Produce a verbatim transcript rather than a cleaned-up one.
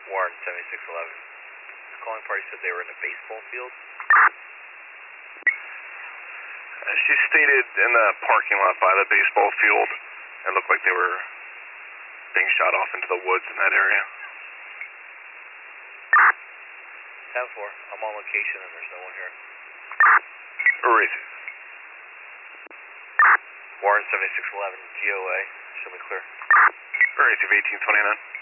Warren seventy-six eleven. The calling party said they were in a baseball field. Uh, she stated in the parking lot by the baseball field. It looked like they were being shot off into the woods in that area. ten four, I'm on location and there's no one here. Receive. Warren seventy-six eleven, G O A, show me clear. Receive eighteen twenty-nine.